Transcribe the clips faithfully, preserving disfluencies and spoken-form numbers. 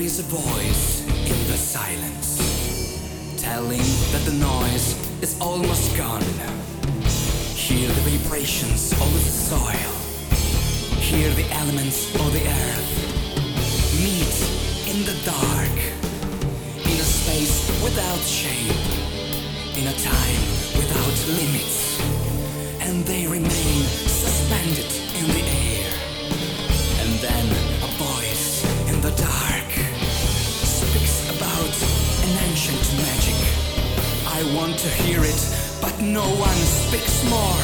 is a voice in the silence, telling that the noise is almost gone. Hear the vibrations of the soil, hear the elements of the earth, meet in the dark, in a space without shape, in a time without limits, and they remain suspended in the air. And then a voice in the dark speaks about an ancient magic. I want to hear it, but no one speaks more.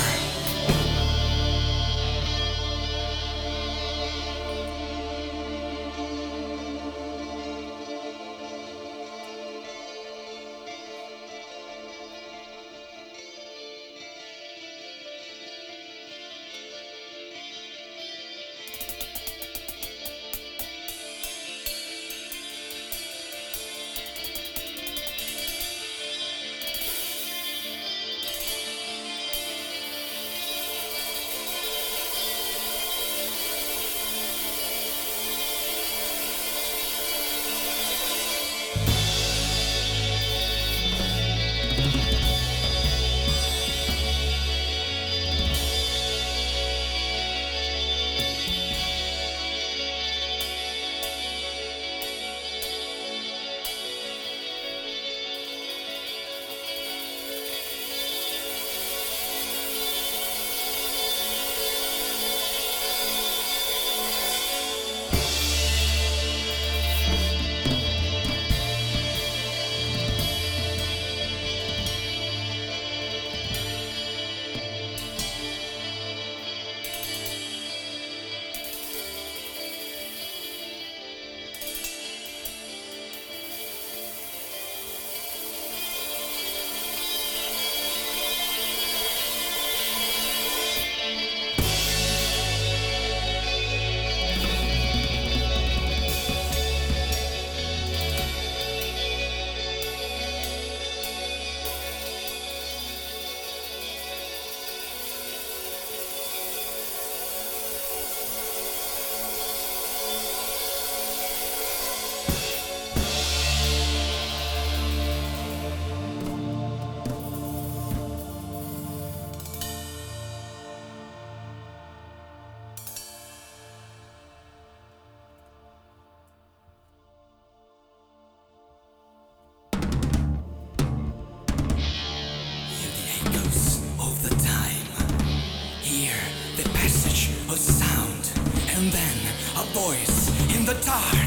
And then a voice in the dark.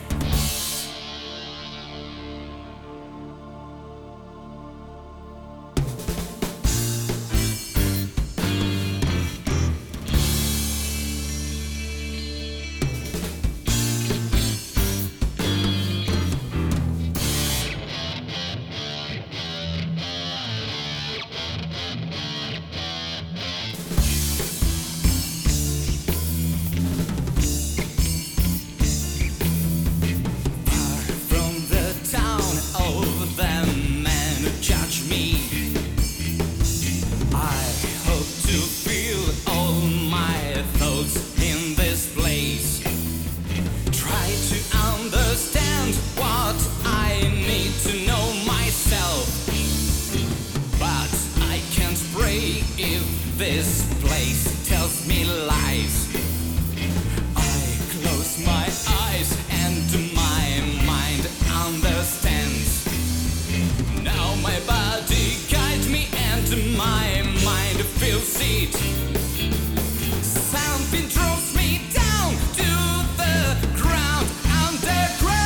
This place tells me lies. I close my eyes and my mind understands. Now my body guides me and my mind feels it. Something draws me down to the ground underground.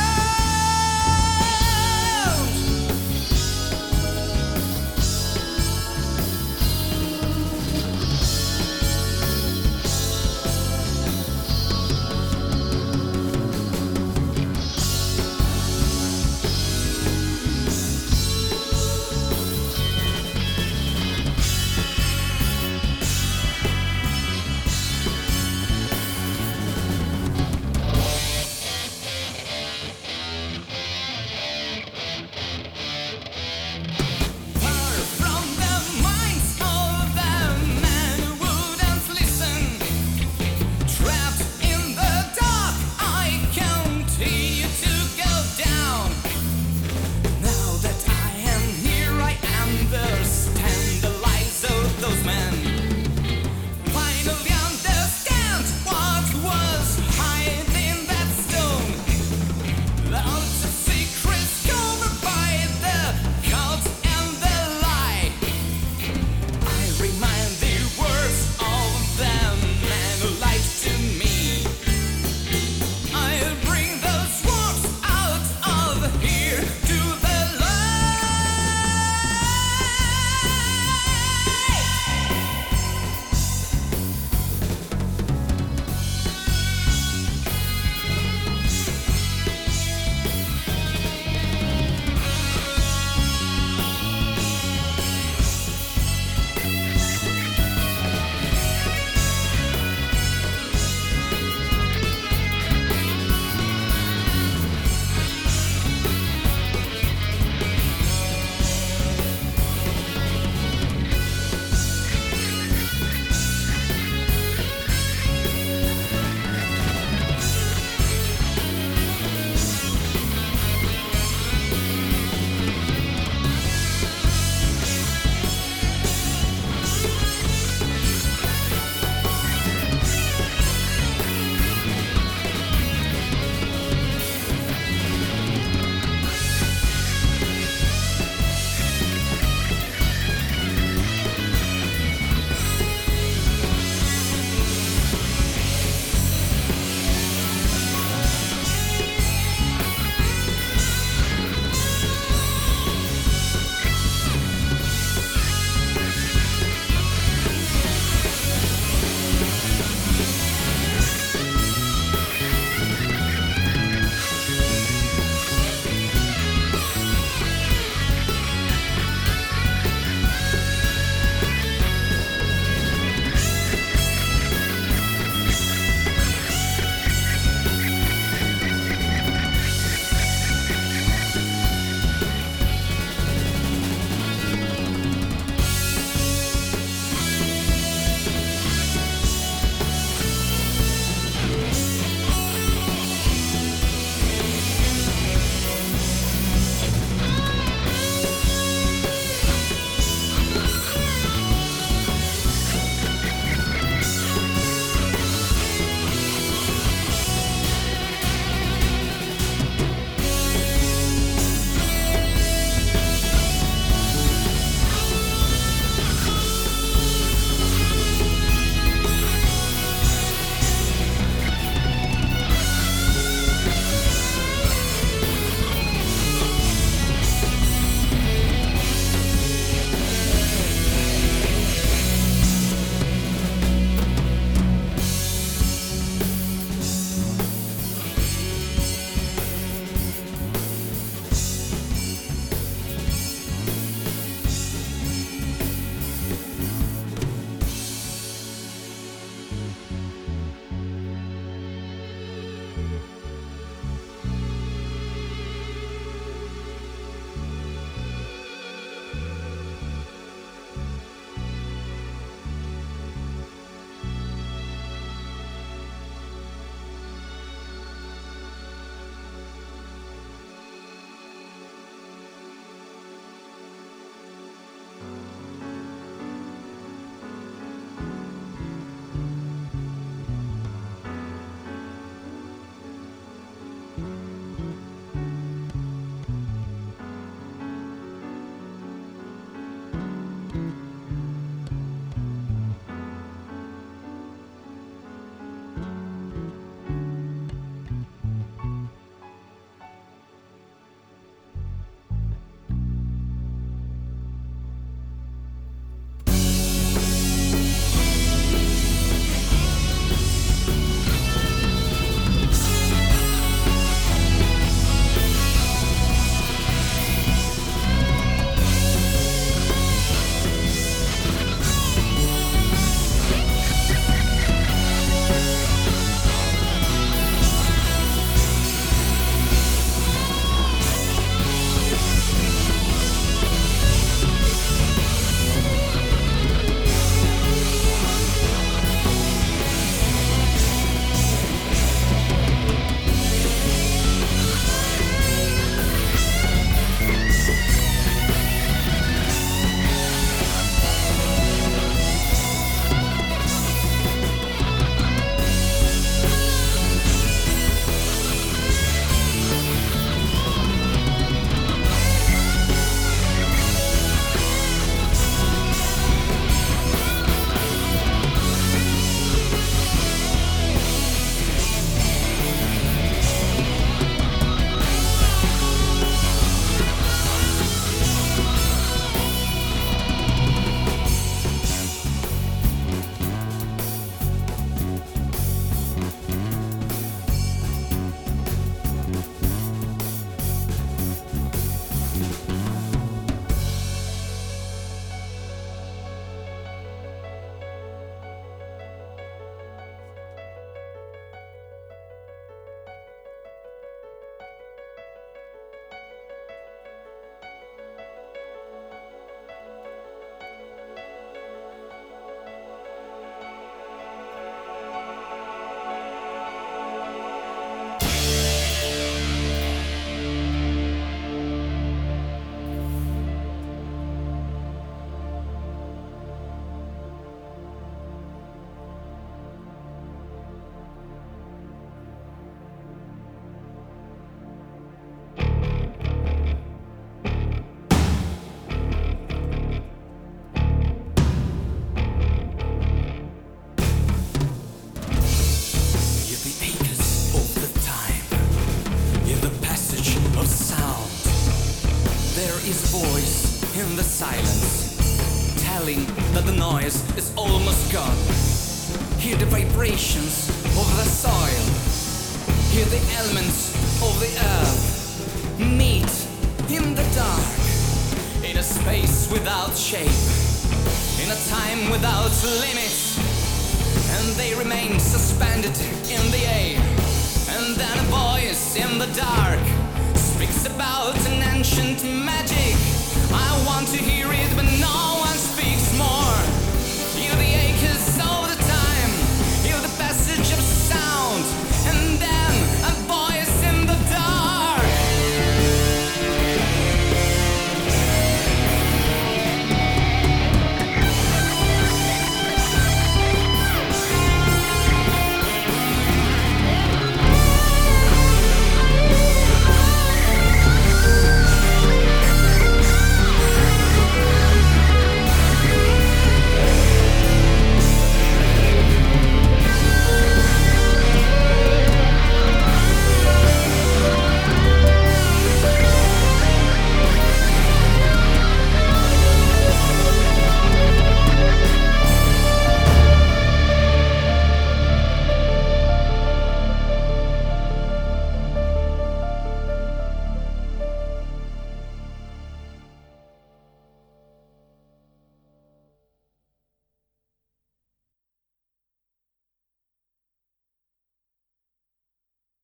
telling that the noise is almost gone. Hear the vibrations of the soil. Hear the elements of the earth meet in the dark, in a space without shape, in a time without limits, and they remain suspended in the air. And then a voice in the dark speaks about an ancient magic. I want to hear it, but no